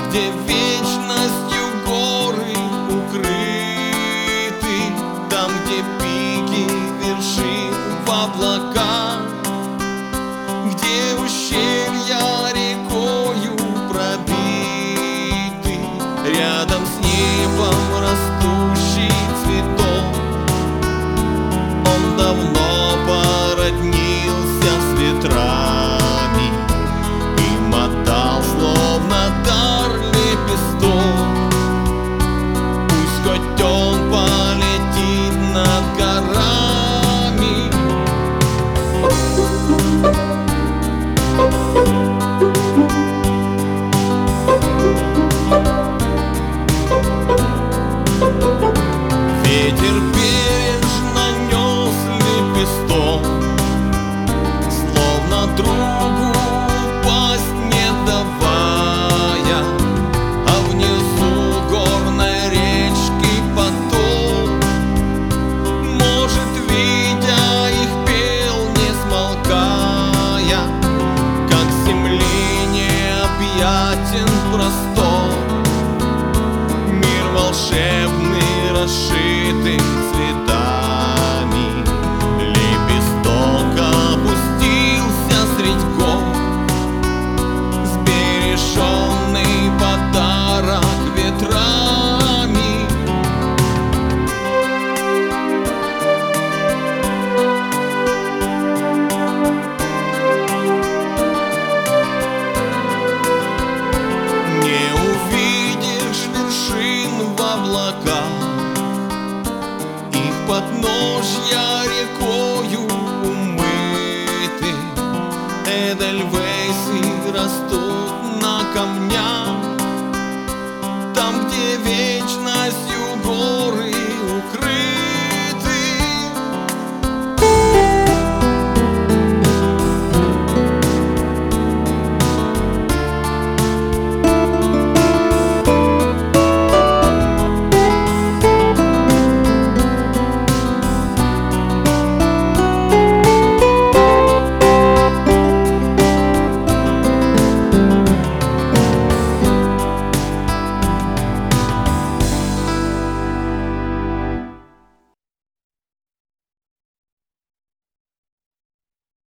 где вечностью горы укрыты, там, где пики вершин в облаках, где ущелья рекою пробиты, рядом с небом растущий цветок. Он давно породнился с ветрами и мотал, словно дар, лепесток. Пусть хоть он полетит над горами. Ветер бережно нес лепесток, словно другу упасть не давая, а внизу горной речки поток. Может, видя их, пел, не смолкая, как земли необъятен простор. Мир волшебный, расшитый цветами, лепесток опустился средь гор, сбереженный подарок ветрами. Не увидишь вершин в облаках, их подножья рекою умыты. Эдельвейсы растут на камнях, там, где вечностью горы укрыты.